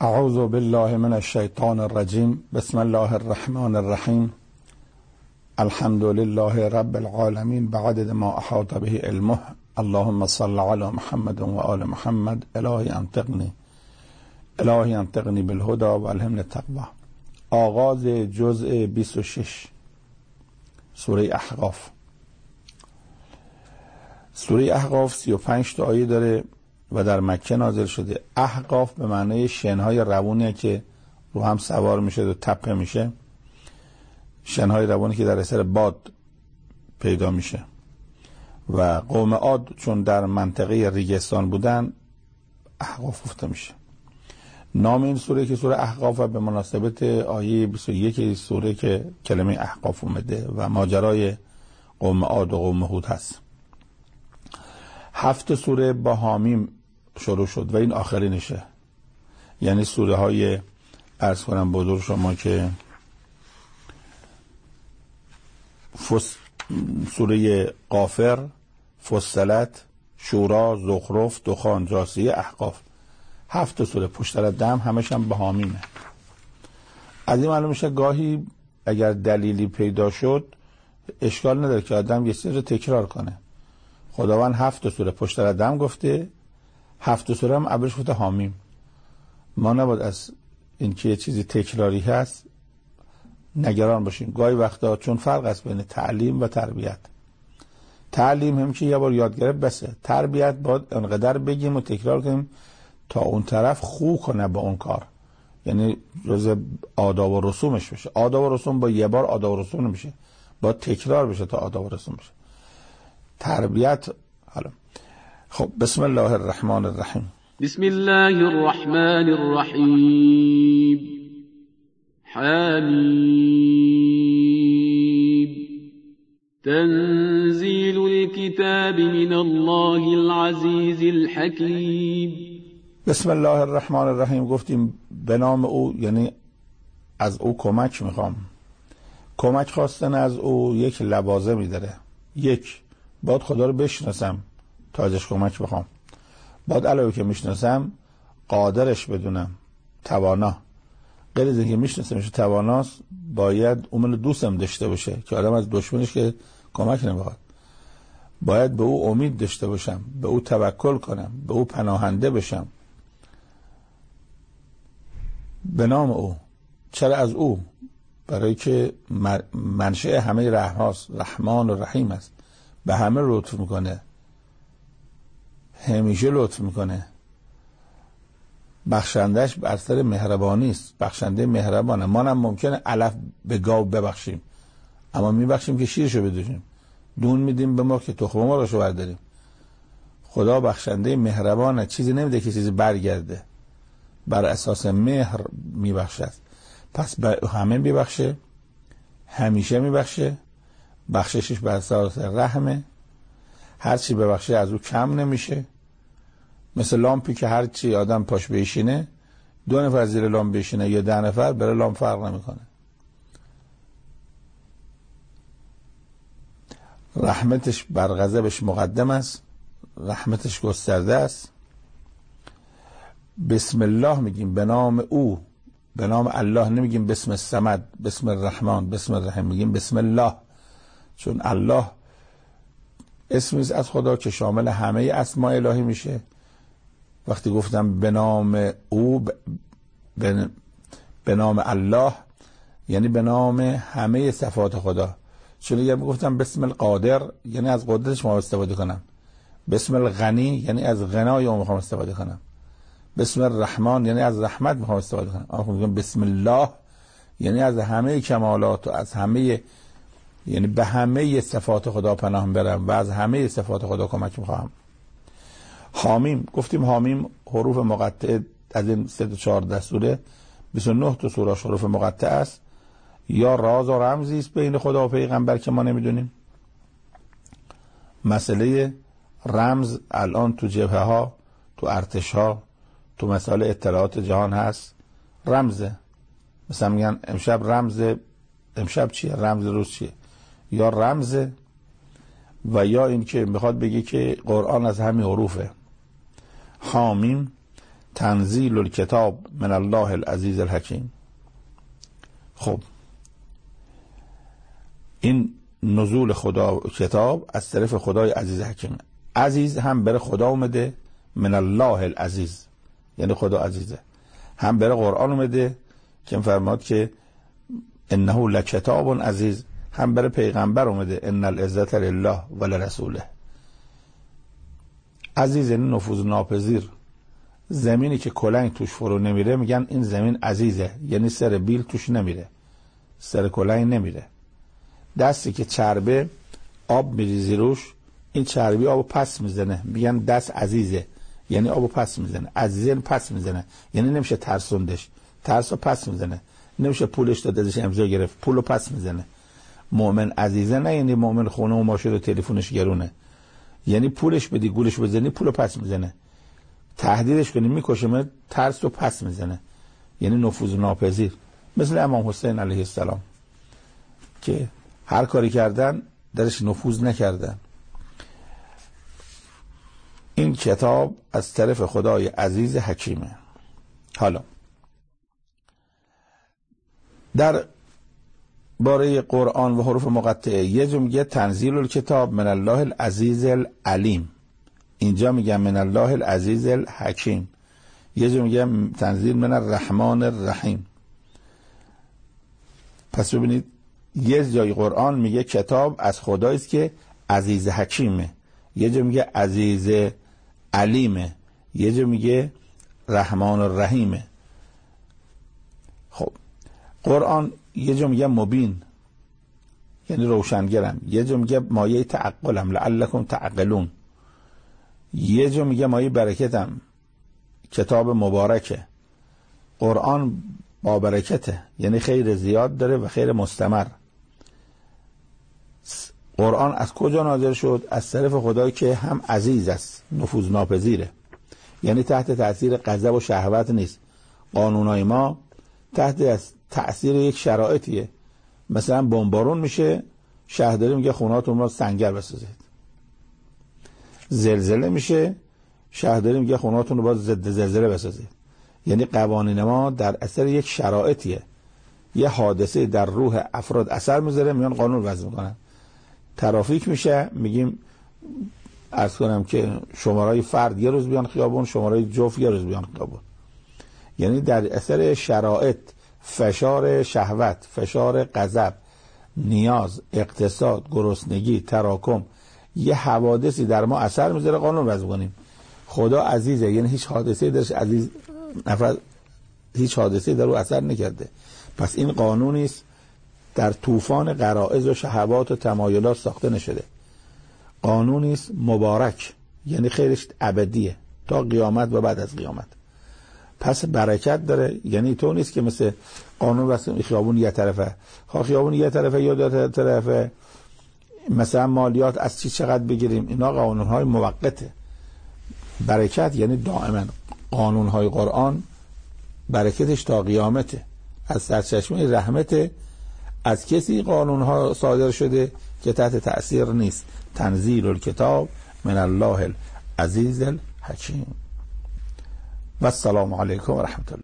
اعوذ بالله من الشیطان الرجیم. بسم الله الرحمن الرحیم. الحمد لله رب العالمین بعدد ما احاط به علمه. اللهم صل علی محمد و آل محمد. الهی انطقنی بالهدى و الهمنی التقوی. آغاز جزء 26 سوره احقاف. سوره احقاف 35 تا آیه داره و در مکه نازل شده. احقاف به معنی شنهای روونیه که رو هم سوار میشه و تپه میشه. شنهای روونی که در اثر باد پیدا میشه. و قوم عاد چون در منطقه ریگستان بودن احقاف گفته میشه. نام این سوره که سوره احقاف به مناسبت آیه 21 سوره که کلمه احقاف اومده و ماجرای قوم عاد و قوم هود هست. 7 سوره با حامیم شروع شد و این آخرینشه. یعنی سوره های عرض کنم بزرگ شما که سوره غافر، فصلت، شورا، زخرف، دخان، جاثیه، احقاف. 7 سوره پشت سر هم همش هم با حامیمه. از این معلوم میشه گاهی اگر دلیلی پیدا شد اشکال نداره که آدم یه چیز رو تکرار کنه. خداوند 7 سوره پشت سر دم گفته، 7 سوره هم اولش گفته حامیم. ما نباید از اینکه یه چیزی تکراری هست نگران باشیم. گاهی وقتا چون فرق است بین تعلیم و تربیت. تعلیم هم که یه بار یاد گرفت بسه. تربیت باید انقدر بگیم و تکرار کنیم تا اون طرف خو کنه با اون کار. یعنی جزء آداب و رسومش بشه. آداب و رسوم با یه بار آداب و رسوم نمیشه، باید تکرار بشه تا آداب و رسوم بشه. تربیت حالا. خب بسم الله الرحمن الرحیم. بسم الله الرحمن الرحیم. حمیم. تنزیل الكتاب من الله العزیز الحکیم. بسم الله الرحمن الرحیم گفتیم به نام او، یعنی از او کمک میخوام. کمک خواستن از او یک لوازمی داره. یک، باید خدا رو بشناسم تا ازش کمک بخوام. باید علاوه که میشناسم قادرش بدونم، توانا. غیر از اینکه میشناسمش تواناست، باید اون دوستم داشته باشه که آدم از دشمنش که کمک نمیخواد. باید به او امید داشته باشم، به او توکل کنم، به او پناهنده بشم. به نام او. چرا از او؟ برای که منشأ همه رحم هاست. رحمان و رحیم است. به همه لطف میکنه، همیشه لطف میکنه. بخشندش بر سر مهربانی است. بخشنده مهربانه. ما هم ممکنه علف به گاو ببخشیم، اما میبخشیم که شیرشو بدوشیم. دون میدیم به ما که تخم مرغشو برداریم. خدا بخشنده مهربانه. چیزی نمیده که چیزی برگرده. بر اساس مهر میبخشد. پس به همه میبخشه، همیشه میبخشه. بخششش بر اساس رحمه. هر چی ببخشه از او کم نمیشه. مثل لامپی که هر چی آدم پاش بشینه، 2 نفر زیر لامپ بشینه یا 10 نفر، برای لامپ فرق نمیکنه. رحمتش بر غضبش مقدم است. رحمتش گسترده است. بسم الله میگیم، به نام او، به نام الله. نمیگیم بسم الصمد، بسم الرحمن، بسم الرحیم. میگیم بسم الله، چون الله اسمی از خدا که شامل همه اسماء الهی میشه. وقتی گفتم به نام او، به نام الله، یعنی به نام همه صفات خدا. چون اگر گفتم بسم القادر، یعنی از قدرتش ما استفاده کنم. بسم الغنی، یعنی از غنای اون میخوام استفاده کنم. بسم الرحمن، یعنی از رحمت میخوام استفاده کنم. اما میگم بسم الله، یعنی از همه کمالات و از همه، یعنی به همه صفات خدا پناه برم و از همه صفات خدا کمک میخوام. حامیم گفتیم. حامیم حروف مقطع از این 3-4 سوره 29 تا سوره حروف مقطع است. یا راز و رمزی است بین خدا و پیغمبر که ما نمیدونیم. مسئله رمز الان تو جبهه ها، تو ارتش ها، تو مسائل اطلاعات جهان هست. رمزه. مثلا میگن امشب رمز، امشب چیه؟ رمز روز چیه؟ یا رمزه و یا این که میخواد بگه که قرآن از همین حروفه. حامیم تنزیل الکتاب من الله العزیز الحکیم. خب این نزول خدا کتاب از طرف خدای عزیز حکیم. عزیز هم بره خدا اومده، من الله العزیز یعنی خدا عزیزه، هم بره قرآن اومده که فرماد که انه لکتاب عزیز، هم بره پیغمبر اومده ان العزت لله ولرسوله. عزیز یعنی نفوذ ناپذیر. زمینی که کلنگ توش فرو نمیره میگن این زمین عزیزه، یعنی سر بیل توش نمیره، سر کلنگ نمیره. دستی که چربه آب میریزی روش، این چربی آبو پس میزنه، میگن دست عزیزه، یعنی آبو پس میزنه. عزیزه پس میزنه، یعنی نمیشه ترسوندش، ترسو پس میزنه، نمیشه پولش داد ازش امضا گرفت، پولو پس میزنه. مؤمن عزیزه نه یعنی مؤمن خونه و ماشین و تلفنش گرونه، یعنی پولش بدی گولش بزنی پولو پس میزنه، تهدیدش کنی میکشه ترسو پس میزنه، یعنی نفوذ ناپذیر. مثل امام حسین علیه السلام که هر کاری کردن درش نفوذ نکردن. این کتاب از طرف خدای عزیز حکیمه. حالا در باره قرآن و حروف مقطعه یه جا میگه تنزیل الکتاب من الله العزیز العلیم، اینجا میگه من الله العزیز الحکیم، یه جا میگه تنزیل من الرحمن الرحیم. پس ببینید یه جای قرآن میگه کتاب از خدایی است که عزیز حکیمه، یه جا میگه عزیز علیمه، یه جا میگه رحمان الرحیمه. خب قرآن یه جا میگه مبین یعنی روشنگرم، یه جا میگه مایه تعقلم لعلکم تعقلون، یه جا میگه مایه برکتم، کتاب مبارکه. قرآن با برکته یعنی خیر زیاد داره و خیر مستمر. قرآن از کجا نازل شد؟ از طرف خدایی که هم عزیز است، نفوذ ناپذیره، یعنی تحت تأثیر غضب و شهوت نیست. قانونای ما تحت تأثیر یک شرایطیه، مثلا بمبارون میشه شهرداری میگه خونهاتون رو سنگر بسازید، زلزله میشه شهرداری میگه خونهاتون رو باز ضد زلزله بسازید. یعنی قوانین ما در اثر یک شرایطیه، یه حادثه در روح افراد اثر میذاره، میان قانون وضع میکنن. ترافیک میشه میگیم عرض کنم که شمارای فرد یه روز بیان خیابون، شمارای جفت یه روز بیان خیابون. یعنی در اثر شرایط، فشار شهوت، فشار غضب، نیاز، اقتصاد، گرسنگی، تراکم، یه حوادثی در ما اثر میذاره، قانون وضع کنیم. خدا عزیزه یعنی هیچ حادثه‌ای درش عزیز نفر هیچ حادثه‌ای در او اثر نکرده. پس این قانونی است در طوفان غرائز و شهوات و تمایلات ساخته نشده. قانونی است مبارک یعنی خیرش ابدیه تا قیامت و بعد از قیامت. پس برکت داره، یعنی تو نیست که مثل قانون واسه خیابون یه طرفه، خیابون یه طرفه یا دو طرفه، مثلا مالیات از چی چقدر بگیریم، اینا قانون‌های موقته. برکت یعنی دائما. قانون‌های قرآن برکتش تا قیامته، از سرچشمه رحمت. از کسی قانون‌ها صادر شده که تحت تأثیر نیست. تنزیل الکتاب من الله العزیز الحکیم. و السلام علیکم و رحمت الله.